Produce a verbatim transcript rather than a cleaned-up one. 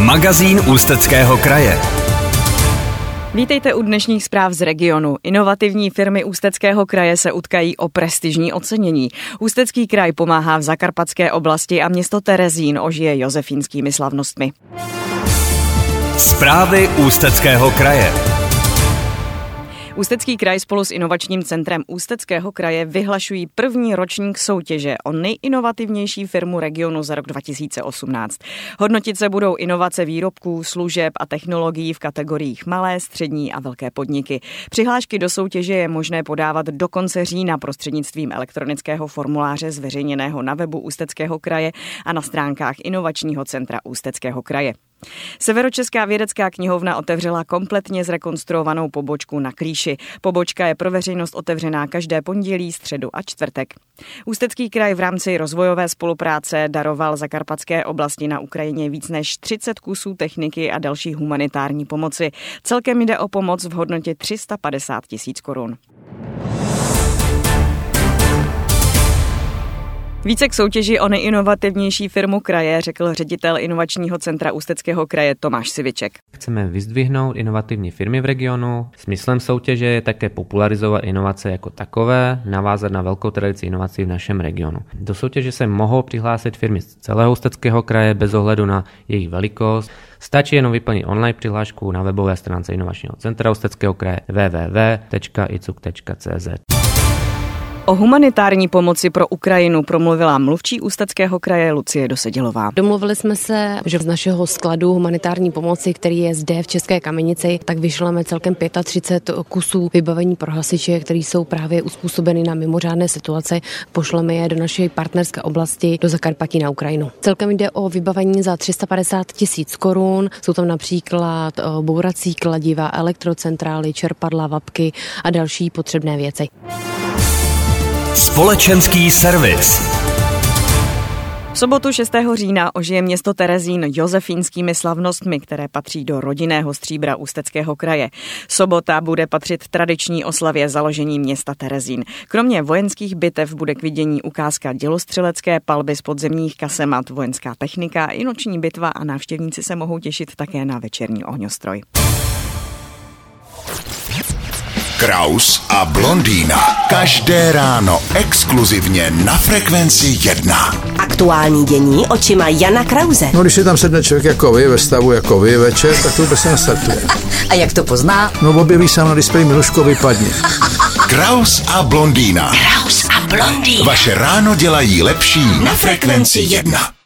Magazín Ústeckého kraje. Vítejte u dnešních zpráv z regionu. Inovativní firmy Ústeckého kraje se utkají o prestižní ocenění. Ústecký kraj pomáhá v zakarpatské oblasti a město Terezín ožije josefínskými slavnostmi. Zprávy Ústeckého kraje. Ústecký kraj spolu s inovačním centrem Ústeckého kraje vyhlašují první ročník soutěže o nejinovativnější firmu regionu za rok dva tisíce osmnáct. Hodnotit se budou inovace výrobků, služeb a technologií v kategoriích malé, střední a velké podniky. Přihlášky do soutěže je možné podávat do konce října prostřednictvím elektronického formuláře zveřejněného na webu Ústeckého kraje a na stránkách inovačního centra Ústeckého kraje. Severočeská vědecká knihovna otevřela kompletně zrekonstruovanou pobočku na Klíši. Pobočka je pro veřejnost otevřená každé pondělí, středu a čtvrtek. Ústecký kraj v rámci rozvojové spolupráce daroval zakarpatské oblasti na Ukrajině víc než třicet kusů techniky a další humanitární pomoci. Celkem jde o pomoc v hodnotě tři sta padesát tisíc korun. Více k soutěži o nejinovativnější firmu kraje řekl ředitel inovačního centra Ústeckého kraje Tomáš Siviček. Chceme vyzdvihnout inovativní firmy v regionu. Smyslem soutěže je také popularizovat inovace jako takové, navázat na velkou tradici inovací v našem regionu. Do soutěže se mohou přihlásit firmy z celého Ústeckého kraje bez ohledu na jejich velikost. Stačí jenom vyplnit online přihlášku na webové stránce inovačního centra Ústeckého kraje w w w tečka i c u k tečka c z. O humanitární pomoci pro Ukrajinu promluvila mluvčí Ústeckého kraje Lucie Dosedilová. Domluvili jsme se, že z našeho skladu humanitární pomoci, který je zde v České Kamenici, tak vyšleme celkem třicet pět kusů vybavení pro hasiče, které jsou právě uspůsobeny na mimořádné situace. Pošleme je do naší partnerské oblasti do Zakarpatí na Ukrajinu. Celkem jde o vybavení za tři sta padesát tisíc korun. Jsou tam například bourací kladiva, elektrocentrály, čerpadla, vapky a další potřebné věci. Společenský servis. V sobotu šestého října ožije město Terezín josefínskými slavnostmi, které patří do rodinného stříbra Ústeckého kraje. Sobota bude patřit tradiční oslavě založení města Terezín. Kromě vojenských bitev bude k vidění ukázka dělostřelecké palby z podzemních kasemat, vojenská technika i noční bitva a návštěvníci se mohou těšit také na večerní ohňostroj. Kraus a blondýna. Každé ráno exkluzivně na Frekvenci jedna. Aktuální dění očima Jana Krause. No, když je tam sedne člověk jako vy, ve stavu jako vy večer, tak to vůbec se nestartuje. A jak to pozná? No, objeví se na displeji Miluško, vypadně. Kraus a blondýna. Kraus a blondýna. Vaše ráno dělají lepší na Frekvenci jedna.